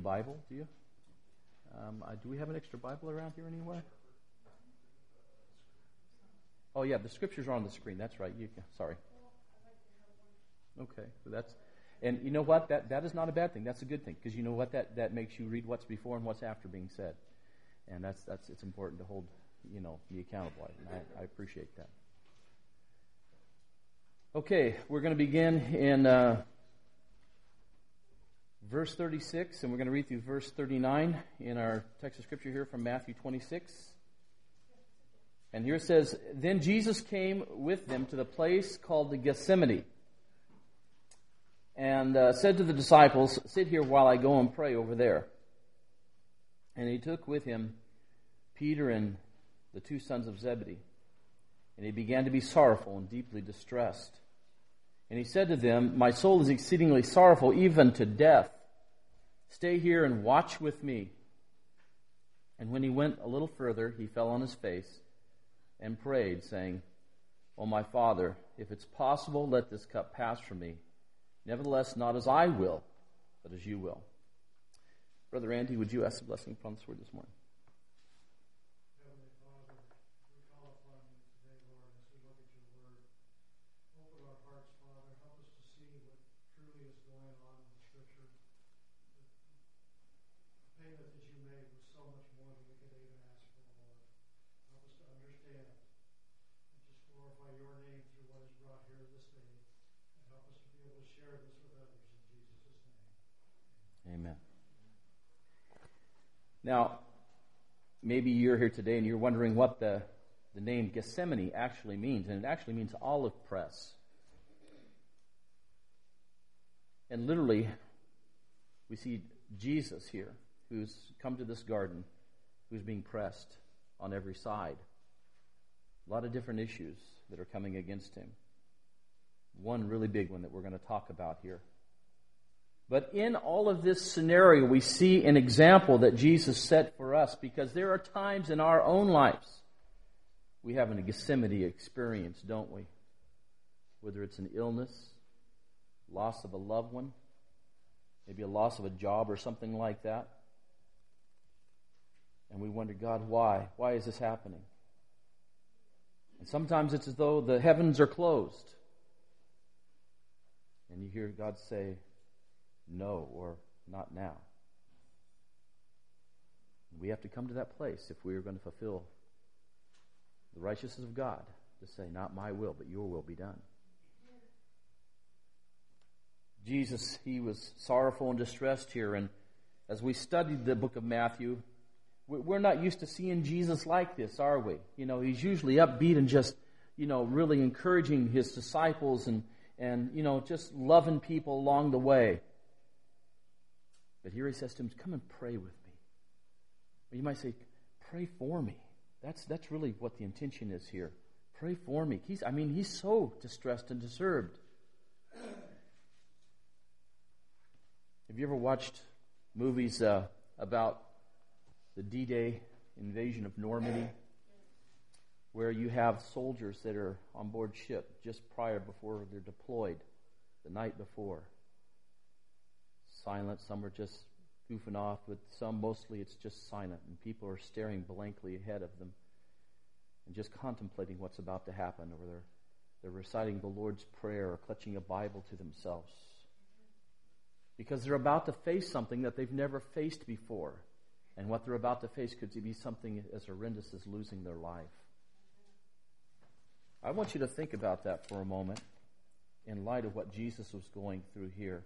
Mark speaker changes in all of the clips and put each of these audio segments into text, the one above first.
Speaker 1: a Bible, do you? Do we have an extra Bible around here anywhere? Oh yeah, the scriptures are on the screen. That's right. Sorry. Okay, so and you know what? That is not a bad thing. That's a good thing, because you know what? That makes you read what's before and what's after being said, and it's important to hold me accountable. And I appreciate that. Okay, we're going to begin in verse 36, and we're going to read through verse 39 in our text of scripture here from Matthew 26. And here it says, "Then Jesus came with them to the place called the Gethsemane, and said to the disciples, 'Sit here while I go and pray over there.' And he took with him Peter and the two sons of Zebedee, and he began to be sorrowful and deeply distressed. And he said to them, 'My soul is exceedingly sorrowful, even to death. Stay here and watch with me.' And when he went a little further, he fell on his face and prayed, saying, 'O my Father, if it's possible, let this cup pass from me. Nevertheless, not as I will, but as you will.'" Brother Andy, would you ask the blessing upon this word this morning?
Speaker 2: Heavenly Father, we call upon you today, Lord, as we look at your word. Open our hearts, Father. Help us to see what truly is going on in the Scripture. The payment that you made was so much more than we could even ask for, Lord. Help us to understand and just glorify your name through what is brought here this day. And help us to be able to share this with others in Jesus' name.
Speaker 1: Amen. Now, maybe you're here today and you're wondering what the name Gethsemane actually means. And it actually means olive press. And literally, we see Jesus here, who's come to this garden, who's being pressed on every side. A lot of different issues that are coming against him. One really big one that we're going to talk about here. But in all of this scenario, we see an example that Jesus set for us, because there are times in our own lives we have a Gethsemane experience, don't we? Whether it's an illness, loss of a loved one, maybe a loss of a job or something like that. And we wonder, God, why? Why is this happening? And sometimes it's as though the heavens are closed. And you hear God say, "No," or "not now." We have to come to that place if we are going to fulfill the righteousness of God, to say, "Not my will, but your will be done." Jesus, he was sorrowful and distressed here. And as we studied the book of Matthew, we're not used to seeing Jesus like this, are we? He's usually upbeat and just, really encouraging his disciples and just loving people along the way. But here he says to him, "Come and pray with me." Or you might say, "Pray for me." That's really what the intention is here. Pray for me. He's so distressed and disturbed. Have you ever watched movies about the D-Day invasion of Normandy, where you have soldiers that are on board ship just before they're deployed, the night before? Silent, some are just goofing off, but mostly it's just silent, and people are staring blankly ahead of them and just contemplating what's about to happen, or they're reciting the Lord's Prayer or clutching a Bible to themselves, because they're about to face something that they've never faced before, and what they're about to face could be something as horrendous as losing their life. I want you to think about that for a moment in light of what Jesus was going through here.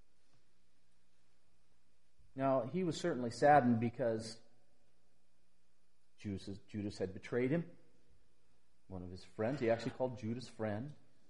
Speaker 1: Now, he was certainly saddened because Judas had betrayed him. One of his friends. He actually called Judas friend.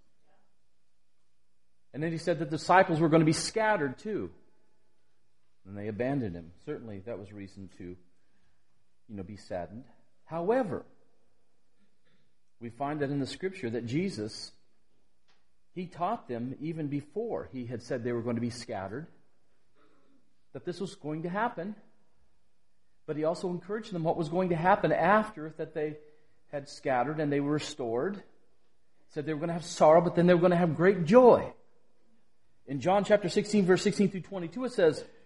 Speaker 1: And then he said that the disciples were going to be scattered too. And they abandoned him. Certainly that was reason to, be saddened. However, we find that in the Scripture that Jesus, he taught them even before he had said they were going to be scattered, that this was going to happen. But he also encouraged them what was going to happen after that they had scattered and they were restored. He said they were going to have sorrow, but then they were going to have great joy. In John chapter 16, verse 16 through 22, it says,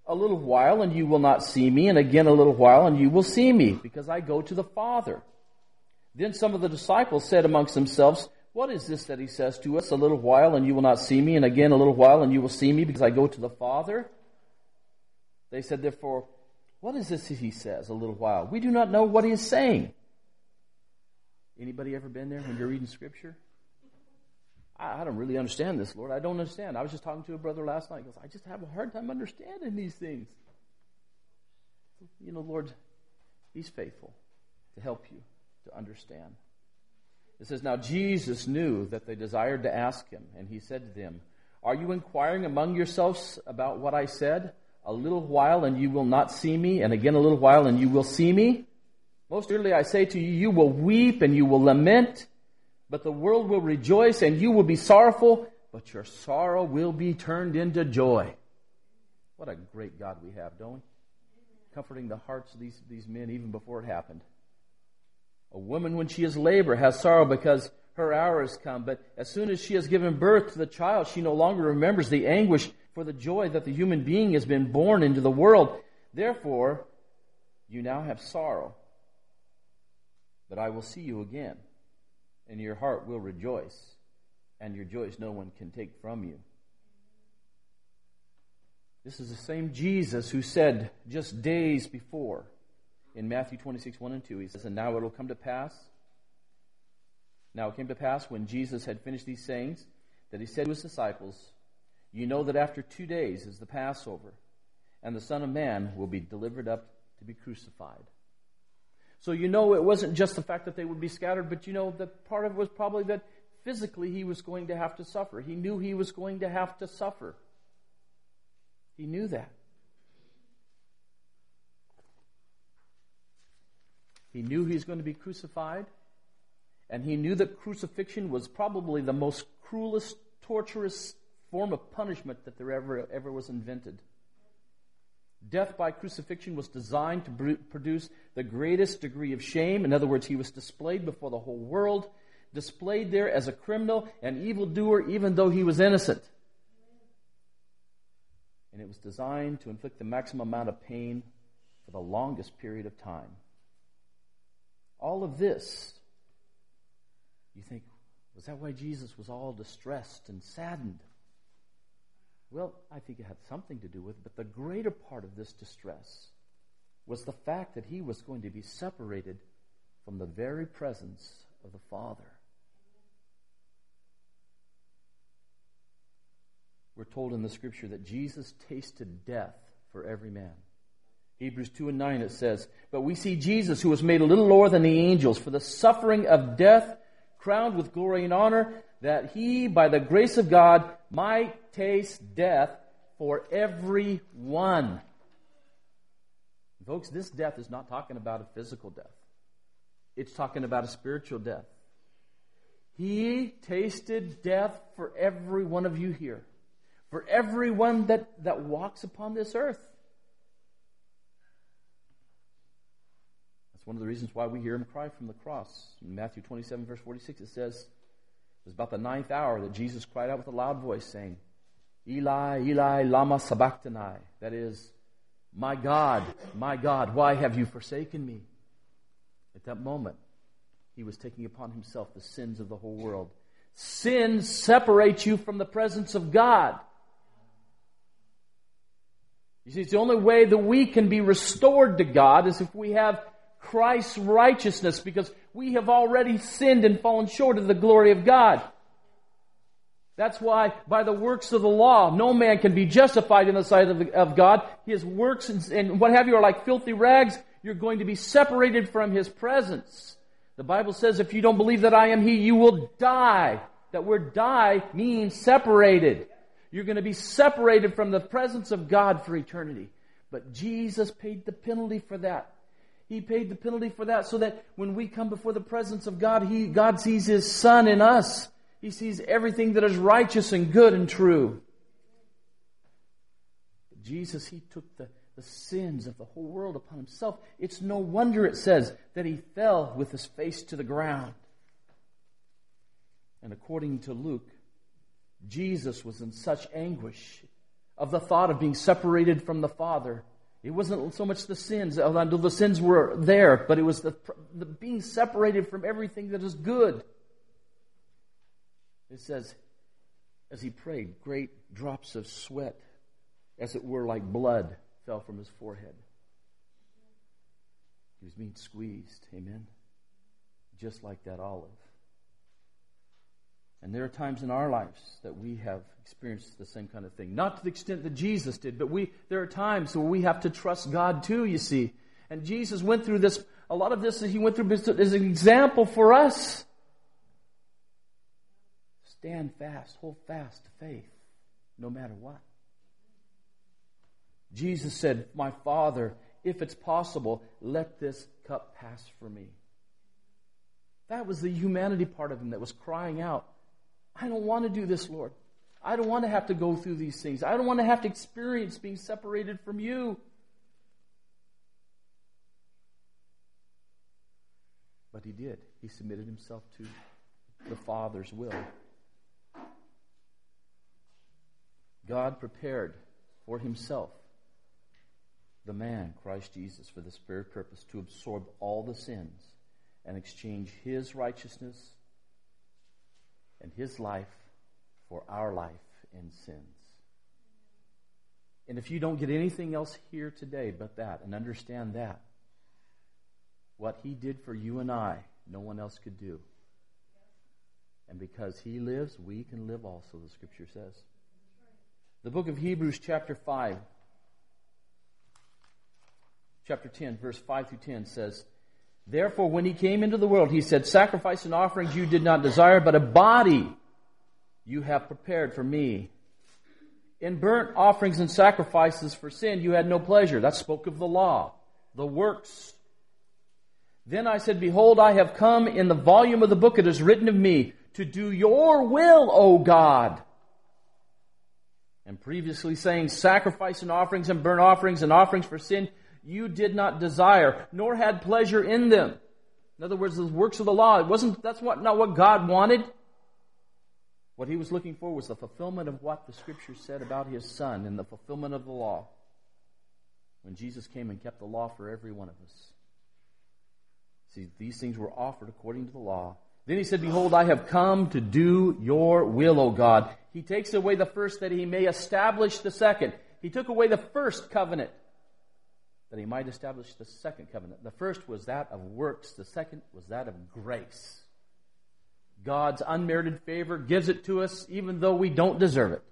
Speaker 1: a little while and you will not see me, and again a little while and you will see me, because I go to the Father. Then some of the disciples said amongst themselves, what is this that he says to us? A little while and you will not see me, and again a little while and you will see me, because I go to the Father. They said, therefore, what is this he says, a little while? We do not know what he is saying. Anybody ever been there when you're reading Scripture? I don't really understand this, Lord. I don't understand. I was just talking to a brother last night. He goes, I just have a hard time understanding these things. You know, Lord, He's faithful to help you to understand. It says, now Jesus knew that they desired to ask Him, and He said to them, are you inquiring among yourselves about what I said? A little while and you will not see me, and again a little while and you will see me. Most surely I say to you, you will weep and you will lament, but the world will rejoice and you will be sorrowful, but your sorrow will be turned into joy. What a great God we have, don't we? Comforting the hearts of these men even before it happened. A woman, when she is labor, has sorrow because her hour has come, but as soon as she has given birth to the child, she no longer remembers the anguish for the joy that the human being has been born into the world. Therefore, you now have sorrow, but I will see you again, and your heart will rejoice, and your joys no one can take from you. This is the same Jesus who said just days before in Matthew 26, 1 and 2, He says, and now it will come to pass. Now it came to pass when Jesus had finished these sayings that He said to His disciples, you know that after 2 days is the Passover, and the Son of Man will be delivered up to be crucified. So you know it wasn't just the fact that they would be scattered, but you know that part of it was probably that physically He was going to have to suffer. He knew He was going to have to suffer. He knew that. He knew He was going to be crucified, and He knew that crucifixion was probably the most cruelest, torturous form of punishment that there ever was invented. Death by crucifixion was designed to produce the greatest degree of shame. In other words, He was displayed before the whole world, displayed there as a criminal and evildoer, even though He was innocent. And it was designed to inflict the maximum amount of pain for the longest period of time. All of this, you think, was that why Jesus was all distressed and saddened? Well, I think it had something to do with it, but the greater part of this distress was the fact that He was going to be separated from the very presence of the Father. We're told in the Scripture that Jesus tasted death for every man. Hebrews 2 and 9 it says, but we see Jesus, who was made a little lower than the angels, for the suffering of death, crowned with glory and honor, that He, by the grace of God, might taste death for every one. Folks, this death is not talking about a physical death. It's talking about a spiritual death. He tasted death for every one of you here. For everyone that walks upon this earth. That's one of the reasons why we hear Him cry from the cross. In Matthew 27, verse 46, it says, it was about the 9th hour that Jesus cried out with a loud voice, saying, Eli, Eli, lama sabachthani. That is, my God, why have you forsaken me? At that moment, He was taking upon Himself the sins of the whole world. Sin separates you from the presence of God. You see, it's the only way that we can be restored to God is if we have Christ's righteousness, because we have already sinned and fallen short of the glory of God. That's why by the works of the law, no man can be justified in the sight of God. His works and what have you are like filthy rags. You're going to be separated from His presence. The Bible says, if you don't believe that I am He, you will die. That word die means separated. You're going to be separated from the presence of God for eternity. But Jesus paid the penalty for that. He paid the penalty for that so that when we come before the presence of God, God sees His Son in us. He sees everything that is righteous and good and true. Jesus, He took the sins of the whole world upon Himself. It's no wonder, it says, that He fell with His face to the ground. And according to Luke, Jesus was in such anguish of the thought of being separated from the Father. It wasn't so much the sins, although the sins were there, but it was the being separated from everything that is good. It says, as he prayed, great drops of sweat, as it were like blood, fell from his forehead. He was being squeezed, amen? Just like that olive. And there are times in our lives that we have experienced the same kind of thing. Not to the extent that Jesus did, but there are times where we have to trust God too, you see. And Jesus went through this, a lot of this he went through as an example for us. Stand fast, hold fast to faith, no matter what. Jesus said, my Father, if it's possible, let this cup pass from me. That was the humanity part of him that was crying out, I don't want to do this, Lord. I don't want to have to go through these things. I don't want to have to experience being separated from you. But he did. He submitted himself to the Father's will. God prepared for himself the man, Christ Jesus, for this very purpose, to absorb all the sins and exchange his righteousness and his life for our life and sins. And if you don't get anything else here today but that, and understand that, what he did for you and I, no one else could do. And because he lives, we can live also, the Scripture says. The book of Hebrews, chapter 5, chapter 10, verse 5 through 10 says, therefore, when he came into the world, he said, sacrifice and offerings you did not desire, but a body you have prepared for me. In burnt offerings and sacrifices for sin you had no pleasure. That spoke of the law, the works. Then I said, behold, I have come. In the volume of the book it is written of me, to do your will, O God. And previously saying, sacrifice and offerings and burnt offerings and offerings for sin you did not desire, nor had pleasure in them. In other words, the works of the law, not what God wanted. What he was looking for was the fulfillment of what the Scripture said about his Son and the fulfillment of the law. When Jesus came and kept the law for every one of us. See, these things were offered according to the law. Then he said, behold, I have come to do your will, O God. He takes away the first that he may establish the second. He took away the first covenant that he might establish the second covenant. The first was that of works. The second was that of grace. God's unmerited favor gives it to us even though we don't deserve it.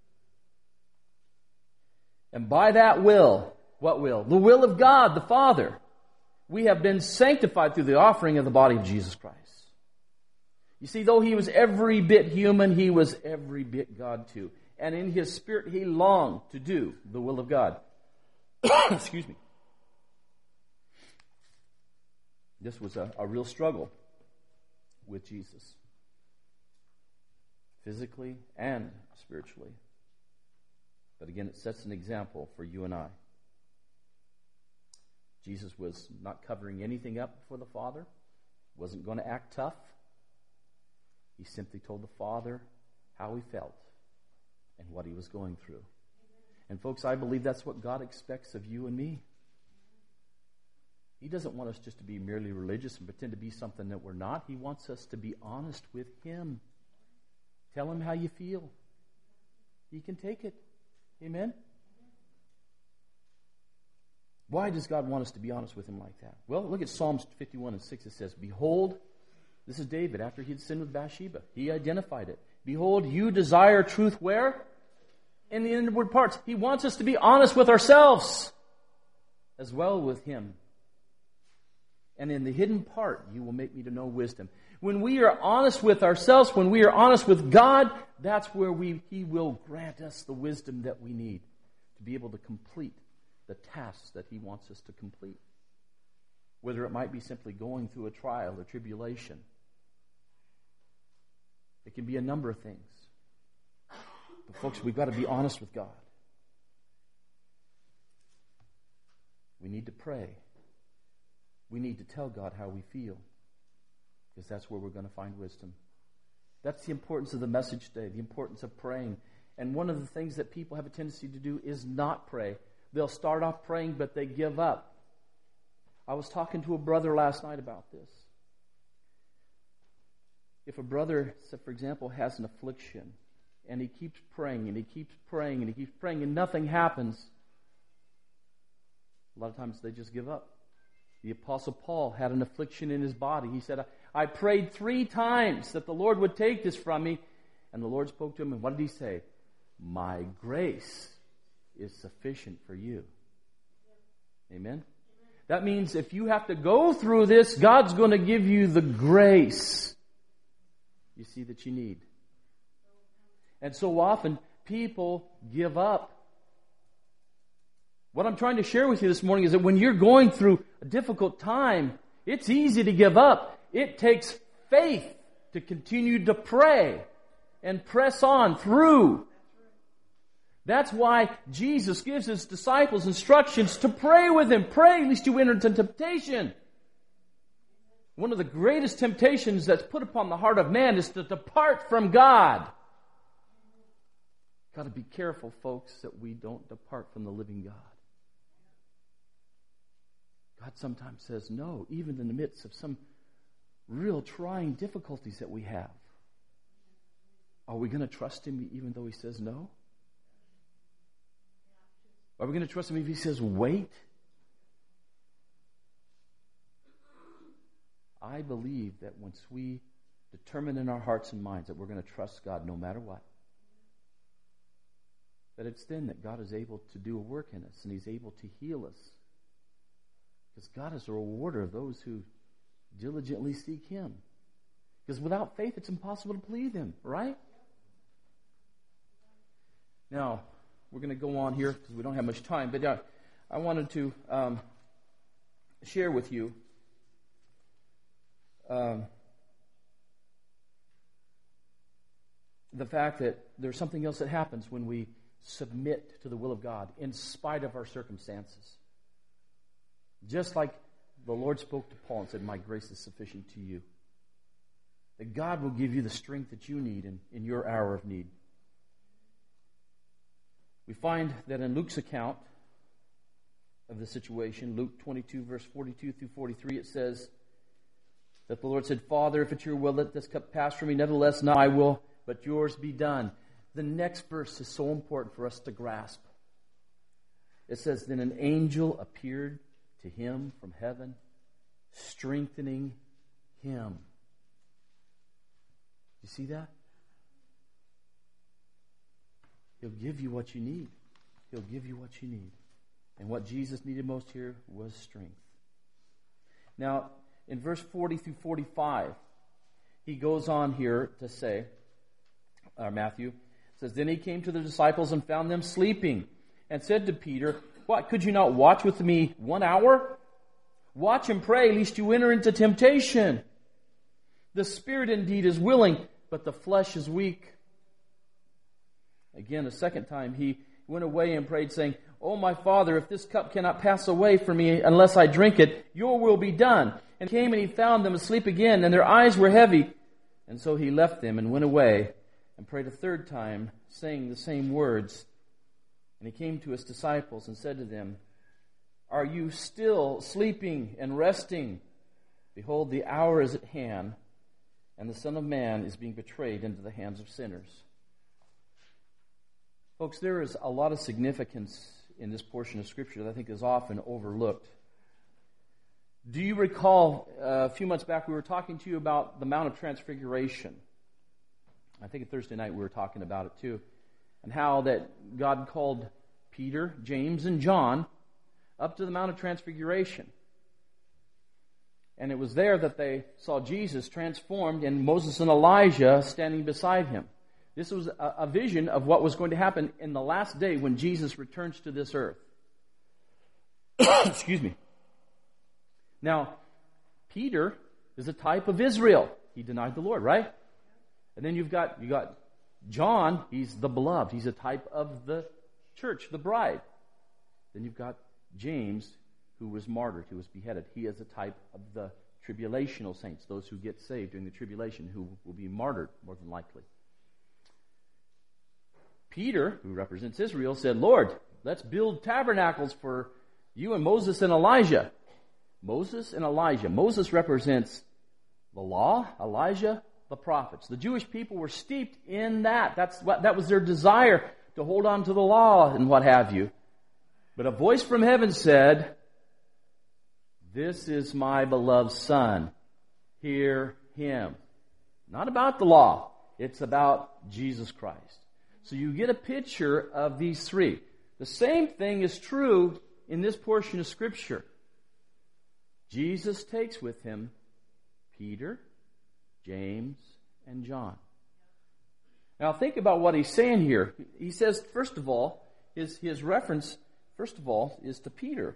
Speaker 1: And by that will, what will? The will of God, the Father. We have been sanctified through the offering of the body of Jesus Christ. You see, though he was every bit human, he was every bit God too. And in his spirit, he longed to do the will of God. Excuse me. This was a real struggle with Jesus. Physically and spiritually. But again, it sets an example for you and I. Jesus was not covering anything up for the Father. Wasn't going to act tough. He simply told the Father how he felt and what he was going through. And folks, I believe that's what God expects of you and me. He doesn't want us just to be merely religious and pretend to be something that we're not. He wants us to be honest with him. Tell him how you feel. He can take it. Amen? Why does God want us to be honest with him like that? Well, look at Psalms 51 and 6. It says, behold, this is David after he had sinned with Bathsheba. He identified it. Behold, you desire truth where? In the inward parts. He wants us to be honest with ourselves as well with him. And in the hidden part, you will make me to know wisdom. When we are honest with ourselves, when we are honest with God, that's where he will grant us the wisdom that we need to be able to complete the tasks that he wants us to complete. Whether it might be simply going through a trial or tribulation. It can be a number of things. But folks, we've got to be honest with God. We need to pray. We need to tell God how we feel. Because that's where we're going to find wisdom. That's the importance of the message today. The importance of praying And one of the things that people have a tendency to do is not pray. They'll start off praying, but they give up. I was talking to a brother last night about this. If a brother, for example, has an affliction, and he keeps praying, and he keeps praying, and he keeps praying, and nothing happens, a lot of times they just give up. The Apostle Paul had an affliction in his body. He said, I prayed 3 times that the Lord would take this from me. And the Lord spoke to him, and what did he say? My grace is sufficient for you. Amen? That means if you have to go through this, God's going to give you the grace you see that you need. And so often, people give up. What I'm trying to share with you this morning is that when you're going through a difficult time, it's easy to give up. It takes faith to continue to pray and press on through. That's why Jesus gives His disciples instructions to pray with Him. Pray lest you enter into temptation. One of the greatest temptations that's put upon the heart of man is to depart from God. Got to be careful, folks, that we don't depart from the living God. God sometimes says no, even in the midst of some real trying difficulties that we have. Are we going to trust Him even though He says no? Are we going to trust Him if He says wait? I believe that once we determine in our hearts and minds that we're going to trust God no matter what, that it's then that God is able to do a work in us and He's able to heal us. Because God is a rewarder of those who diligently seek Him. Because without faith, it's impossible to please Him, right? Now, we're going to go on here because we don't have much time. But I wanted to share with you the fact that there's something else that happens when we submit to the will of God in spite of our circumstances. Just like the Lord spoke to Paul and said, my grace is sufficient to you. That God will give you the strength that you need in your hour of need. We find that in Luke's account of the situation, Luke 22, verse 42 through 43, it says that the Lord said, Father, if it's your will, let this cup pass from me. Nevertheless, not I will, but yours be done. The next verse is so important for us to grasp. It says, then an angel appeared to him from heaven, strengthening him. You see that? He'll give you what you need. He'll give you what you need. And what Jesus needed most here was strength. Now, in verse 40 through 45, he goes on here to say, Matthew says, then he came to the disciples and found them sleeping, and said to Peter, what, could you not watch with me 1 hour? Watch and pray, lest you enter into temptation. The spirit indeed is willing, but the flesh is weak. Again, a second time, he went away and prayed, saying, O my Father, if this cup cannot pass away from me unless I drink it, your will be done. And he came and he found them asleep again, and their eyes were heavy. And so he left them and went away and prayed a third time, saying the same words. And he came to his disciples and said to them, are you still sleeping and resting? Behold, the hour is at hand, and the Son of Man is being betrayed into the hands of sinners. Folks, there is a lot of significance in this portion of Scripture that I think is often overlooked. Do you recall a few months back we were talking to you about the Mount of Transfiguration? I think Thursday night we were talking about it too. And how that God called Peter, James, and John up to the Mount of Transfiguration. And it was there that they saw Jesus transformed and Moses and Elijah standing beside him. This was a vision of what was going to happen in the last day when Jesus returns to this earth. Excuse me. Now, Peter is a type of Israel. He denied the Lord, right? And then you got John, he's the beloved. He's a type of the church, the bride. Then you've got James, who was martyred, who was beheaded. He is a type of the tribulational saints, those who get saved during the tribulation, who will be martyred more than likely. Peter, who represents Israel, said, Lord, let's build tabernacles for you and Moses and Elijah. Moses and Elijah. Moses represents the law, Elijah, the prophets. The Jewish people were steeped in that. That was their desire, to hold on to the law and what have you. But a voice from heaven said, this is my beloved Son. Hear him. Not about the law. It's about Jesus Christ. So you get a picture of these three. The same thing is true in this portion of Scripture. Jesus takes with him Peter, James, and John. Now think about what he's saying here. He says, first of all, his reference, first of all, is to Peter,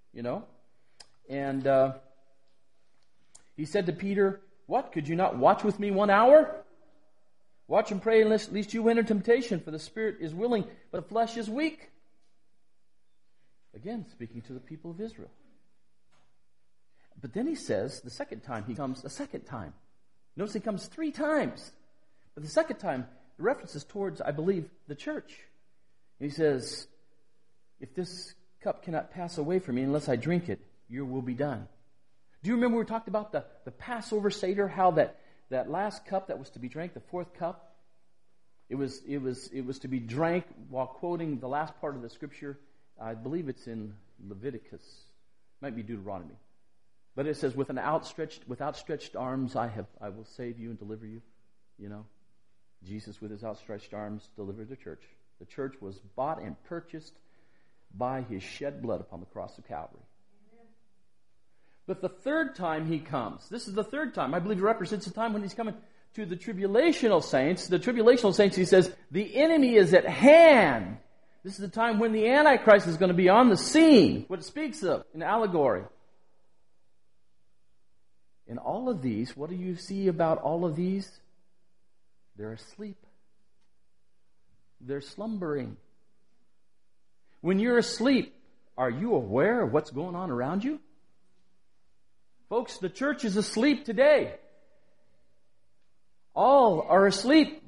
Speaker 1: And he said to Peter, what, could you not watch with me 1 hour? Watch and pray lest you enter temptation, for the spirit is willing, but the flesh is weak. Again, speaking to the people of Israel. But then he says, the second time, he comes a second time. Notice he comes 3 times. But the second time, the reference is towards, I believe, the church. And he says, if this cup cannot pass away from me unless I drink it, your will be done. Do you remember we talked about the Passover Seder, how that last cup that was to be drank, the 4th cup, it was to be drank while quoting the last part of the Scripture. I believe it's in Leviticus. It might be Deuteronomy. But it says, with outstretched arms I will save you and deliver you. Jesus with his outstretched arms delivered the church. The church was bought and purchased by his shed blood upon the cross of Calvary. But the third time he comes, this is the third time, I believe it represents the time when he's coming to the tribulational saints. The tribulational saints, he says, the enemy is at hand. This is the time when the Antichrist is going to be on the scene, what it speaks of in allegory. In all of these, what do you see about all of these? They're asleep. They're slumbering. When you're asleep, are you aware of what's going on around you? Folks, the church is asleep today. All are asleep.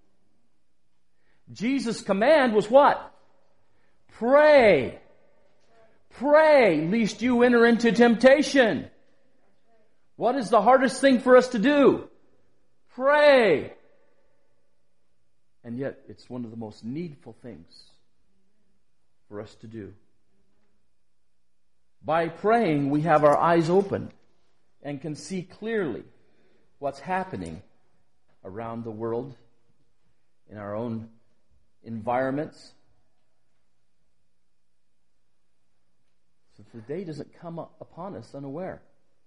Speaker 1: Jesus' command was what? Pray. Pray, lest you enter into temptation. What is the hardest thing for us to do? Pray. And yet, it's one of the most needful things for us to do. By praying, we have our eyes open and can see clearly what's happening around the world, in our own environments. So the day doesn't come upon us unaware.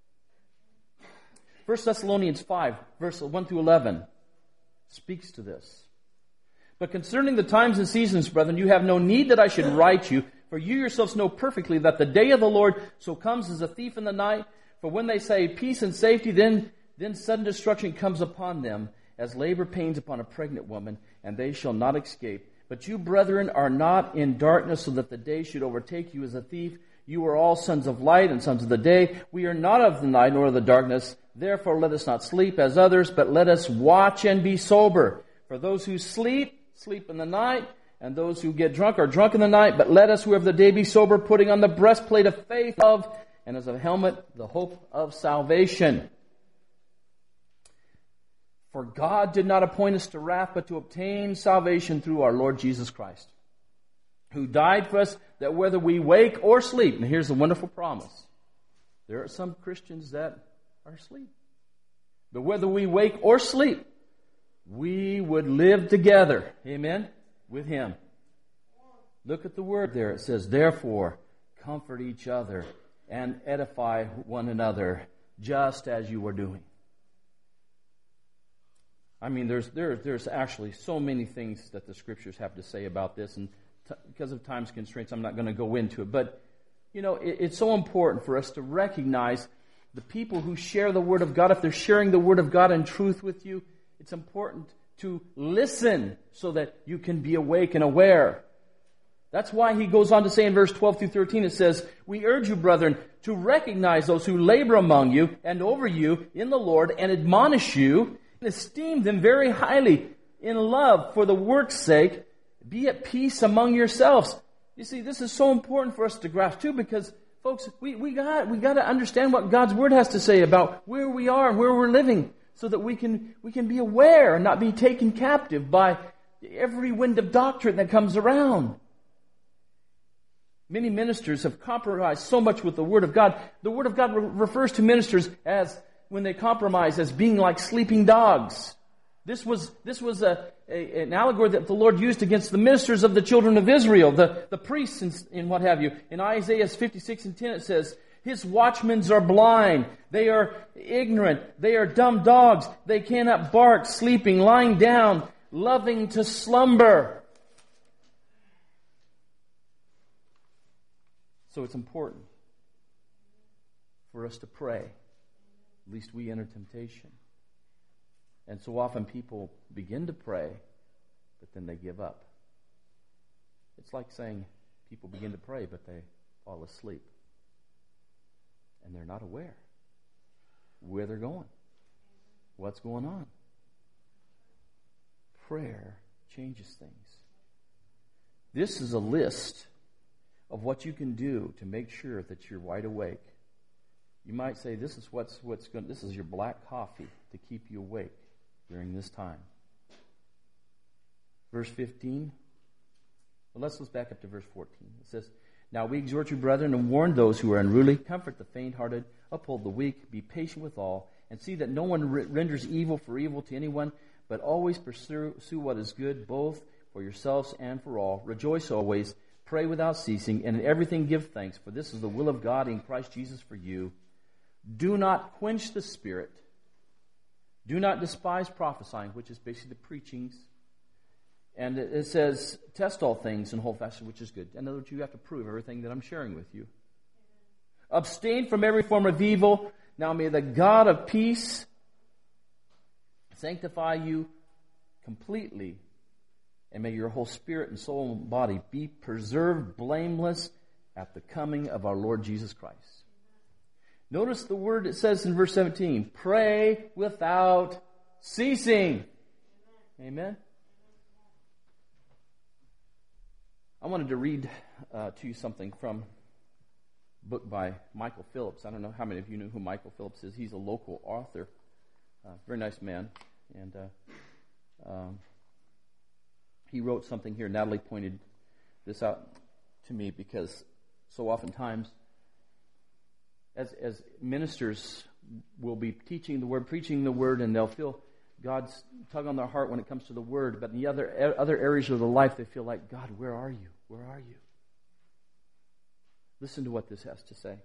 Speaker 1: 1 Thessalonians 5, verse 1 through 11, speaks to this. But concerning the times and seasons, brethren, you have no need that I should write you, for you yourselves know perfectly that the day of the Lord so comes as a thief in the night. For when they say peace and safety, then sudden destruction comes upon them, as labor pains upon a pregnant woman, and they shall not escape. But you, brethren, are not in darkness, so that the day should overtake you as a thief. You are all sons of light and sons of the day. We are not of the night nor of the darkness. Therefore let us not sleep as others, but let us watch and be sober. For those who sleep in the night, and those who get drunk are drunk in the night. But let us who have the day be sober, putting on the breastplate of faith and as a helmet the hope of salvation. For God did not appoint us to wrath, but to obtain salvation through our Lord Jesus Christ, who died for us, that whether we wake or sleep, and here's the wonderful promise. There are some Christians that are asleep. But whether we wake or sleep, we would live together, amen, with Him. Look at the word there. It says, therefore, comfort each other and edify one another, just as you are doing. I mean, there's actually so many things that the Scriptures have to say about this, and because of time's constraints, I'm not going to go into it. But, it's so important for us to recognize the people who share the Word of God. If they're sharing the Word of God in truth with you, it's important to listen so that you can be awake and aware. That's why he goes on to say in verse 12 through 13, it says, we urge you, brethren, to recognize those who labor among you and over you in the Lord, and admonish you, and esteem them very highly in love for the work's sake. Be at peace among yourselves. You see, this is so important for us to grasp too, because folks, we got to understand what God's Word has to say about where we are and where we're living, so that we can be aware and not be taken captive by every wind of doctrine that comes around. Many ministers have compromised so much with the Word of God. The Word of God refers to ministers as, when they compromise, as being like sleeping dogs. This was an allegory that the Lord used against the ministers of the children of Israel, the priests and what have you. In Isaiah 56:10 it says, His watchmen are blind, they are ignorant, they are dumb dogs, they cannot bark, sleeping, lying down, loving to slumber. So it's important for us to pray, lest we enter temptation. And so often people begin to pray, but then they give up. It's like saying people begin to pray, but they fall asleep. And they're not aware where they're going, what's going on. Prayer changes things. This is a list of what you can do to make sure that you're wide awake. You might say this is this is your black coffee to keep you awake during this time. Verse 15. Well, let's back up to verse 14. It says, Now we exhort you, brethren, and warn those who are unruly, comfort the faint-hearted, uphold the weak, be patient with all, and see that no one renders evil for evil to anyone, but always pursue what is good, both for yourselves and for all. Rejoice always, pray without ceasing, and in everything give thanks, for this is the will of God in Christ Jesus for you. Do not quench the Spirit. Do not despise prophesying, which is basically the preachings. And it says, test all things and hold fast, which is good. In other words, you have to prove everything that I'm sharing with you. Abstain from every form of evil. Now may the God of peace sanctify you completely, and may your whole spirit and soul and body be preserved blameless at the coming of our Lord Jesus Christ. Notice the word it says in verse 17, pray without ceasing. Amen. I wanted to read to you something from a book by Michael Phillips. I don't know how many of you know who Michael Phillips is. He's a local author. Very nice man. And he wrote something here. Natalie pointed this out to me because so oftentimes as ministers will be teaching the Word, preaching the Word, and they'll feel God's tug on their heart when it comes to the Word, but in the other areas of their life they feel like, God, where are you? Where are you? Listen to what this has to say.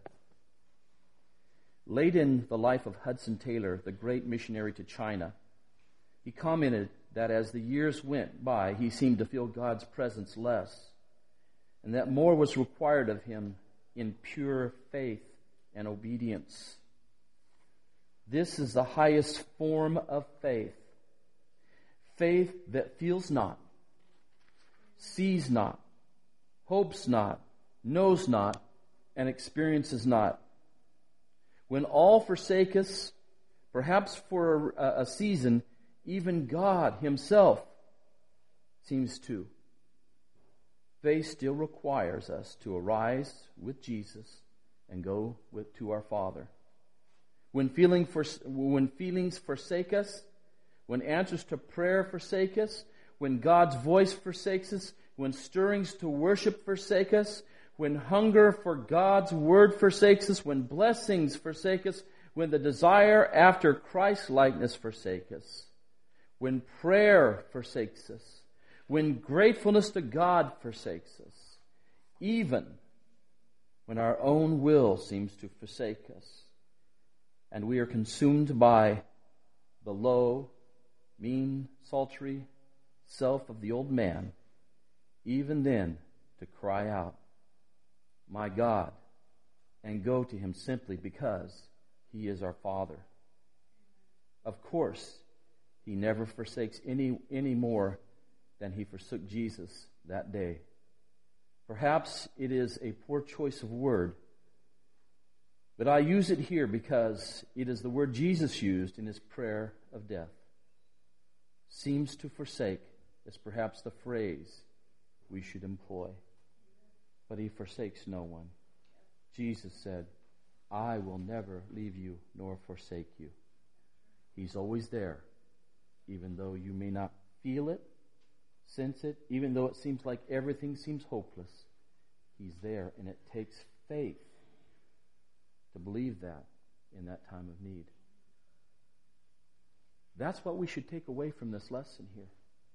Speaker 1: Late in the life of Hudson Taylor, the great missionary to China, he commented that as the years went by, he seemed to feel God's presence less, and that more was required of him in pure faith and obedience. This is the highest form of faith. Faith that feels not, sees not, hopes not, knows not, and experiences not. When all forsake us, perhaps for a season, even God Himself seems to. Faith still requires us to arise with Jesus and go to our Father. When feelings forsake us, when answers to prayer forsake us, when God's voice forsakes us, when stirrings to worship forsake us, when hunger for God's Word forsakes us, when blessings forsake us, when the desire after Christ-likeness forsakes us, when prayer forsakes us, when gratefulness to God forsakes us, even when our own will seems to forsake us, and we are consumed by the low, mean, sultry self of the old man, even then to cry out, my God, and go to Him simply because He is our Father. Of course, He never forsakes any more than He forsook Jesus that day. Perhaps it is a poor choice of word, but I use it here because it is the word Jesus used in His prayer of death. Seems to forsake is perhaps the phrase we should employ. But he forsakes no one. Jesus said, I will never leave you nor forsake you. He's always there, even though you may not feel it, sense it, even though it seems like everything seems hopeless. He's there, and it takes faith to believe that in that time of need. That's what we should take away from this lesson here.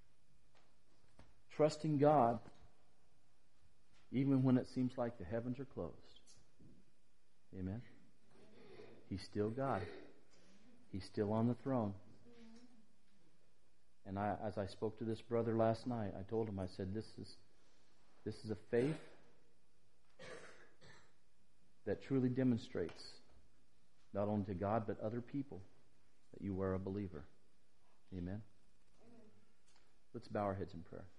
Speaker 1: Trusting God, even when it seems like the heavens are closed. Amen? He's still God. He's still on the throne. And as I spoke to this brother last night, I told him, I said, this is a faith that truly demonstrates, not only to God, but other people, that you are a believer. Amen? Let's bow our heads in prayer.